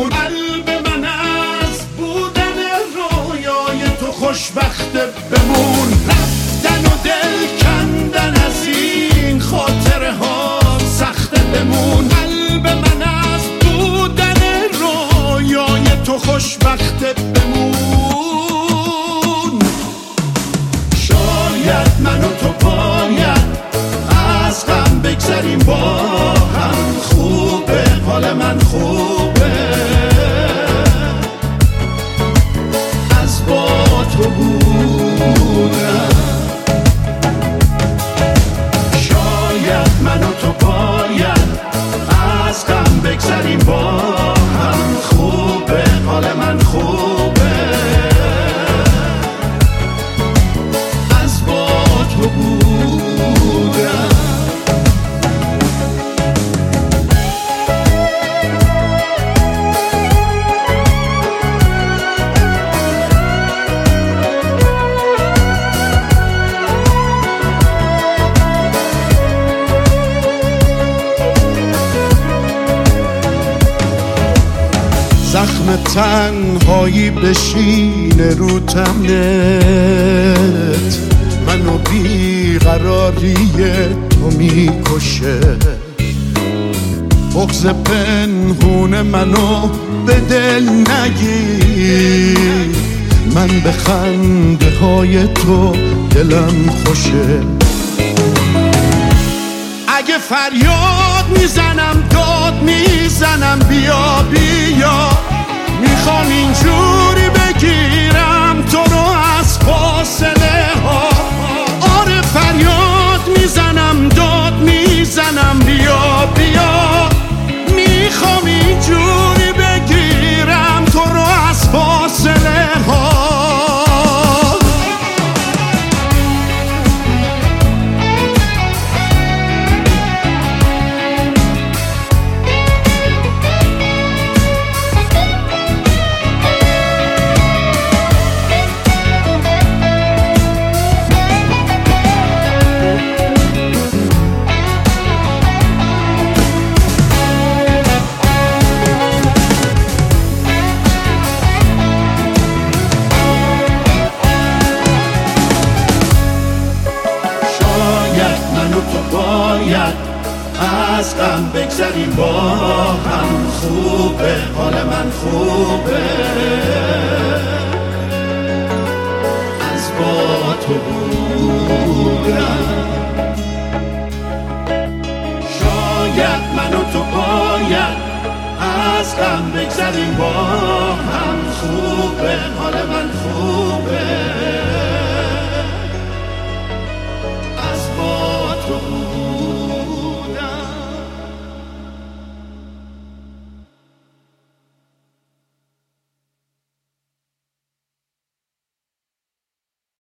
بمون. قلب من از بودن رویای تو خوشبخت بمون. رفتن و دل کندن از این خاطره ها سخت بمون. قلب من از بودن رویای تو خوشبخت بمون. شاید من و تو باید از غم بگذریم با هم. خوبه حال من خوبه از با تو بودم. شاید من و تو باید از غم بگذریم با هم. خوبه حال من خوبه از با تو بودم. زخم تنهایی بشینه رو تنت. منو بیقراری تو میکشه. بغض پنهون منو به دل نگیر. من به خنده های تو دلم خوشه. اگه فریاد میزنم داد میزنم بیا بیا. میخوام اینجوری بگیرم تو رو از فاصله ها. آره فریاد میزنم داد میزنم بیا بیا. میخوام اینجوری بگیرم تو رو از فاصله ها. از غم بگذریم با هم. خوبه حال من خوبه از با تو بودم. شاید من و تو باید از غم بگذریم با هم. خوبه